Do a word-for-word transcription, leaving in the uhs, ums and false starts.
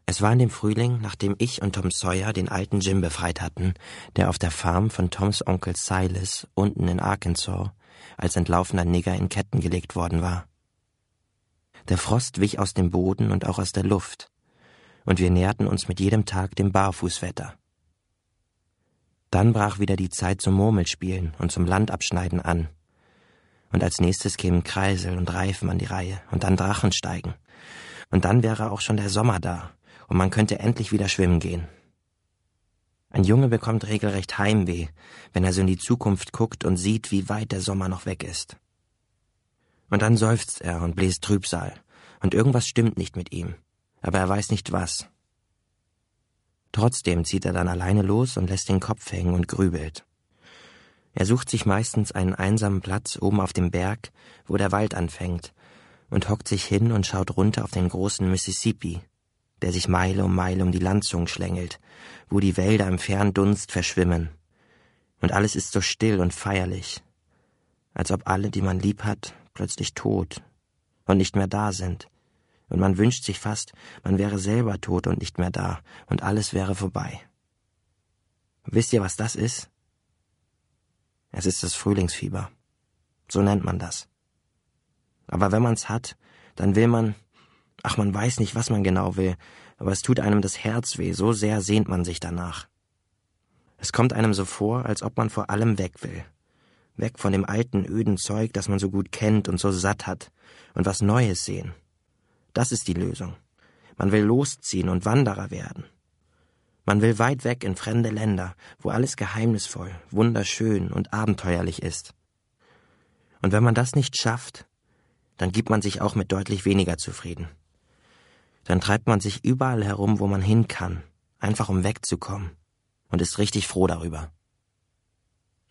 Es war in dem Frühling, nachdem ich und Tom Sawyer den alten Jim befreit hatten, der auf der Farm von Toms Onkel Silas unten in Arkansas als entlaufener Nigger in Ketten gelegt worden war. Der Frost wich aus dem Boden und auch aus der Luft, und wir näherten uns mit jedem Tag dem Barfußwetter. Dann brach wieder die Zeit zum Murmelspielen und zum Landabschneiden an. Und als nächstes kämen Kreisel und Reifen an die Reihe und dann Drachensteigen. Und dann wäre auch schon der Sommer da und man könnte endlich wieder schwimmen gehen. Ein Junge bekommt regelrecht Heimweh, wenn er so in die Zukunft guckt und sieht, wie weit der Sommer noch weg ist. Und dann seufzt er und bläst Trübsal und irgendwas stimmt nicht mit ihm, aber er weiß nicht was. Trotzdem zieht er dann alleine los und lässt den Kopf hängen und grübelt. Er sucht sich meistens einen einsamen Platz oben auf dem Berg, wo der Wald anfängt, und hockt sich hin und schaut runter auf den großen Mississippi, der sich Meile um Meile um die Landzungen schlängelt, wo die Wälder im fernen Dunst verschwimmen. Und alles ist so still und feierlich, als ob alle, die man lieb hat, plötzlich tot und nicht mehr da sind. Und man wünscht sich fast, man wäre selber tot und nicht mehr da, und alles wäre vorbei. Wisst ihr, was das ist? Es ist das Frühlingsfieber. So nennt man das. Aber wenn man's hat, dann will man, ach, man weiß nicht, was man genau will, aber es tut einem das Herz weh, so sehr sehnt man sich danach. Es kommt einem so vor, als ob man vor allem weg will. Weg von dem alten, öden Zeug, das man so gut kennt und so satt hat, und was Neues sehen. Das ist die Lösung. Man will losziehen und Wanderer werden. Man will weit weg in fremde Länder, wo alles geheimnisvoll, wunderschön und abenteuerlich ist. Und wenn man das nicht schafft, dann gibt man sich auch mit deutlich weniger zufrieden. Dann treibt man sich überall herum, wo man hin kann, einfach um wegzukommen, und ist richtig froh darüber.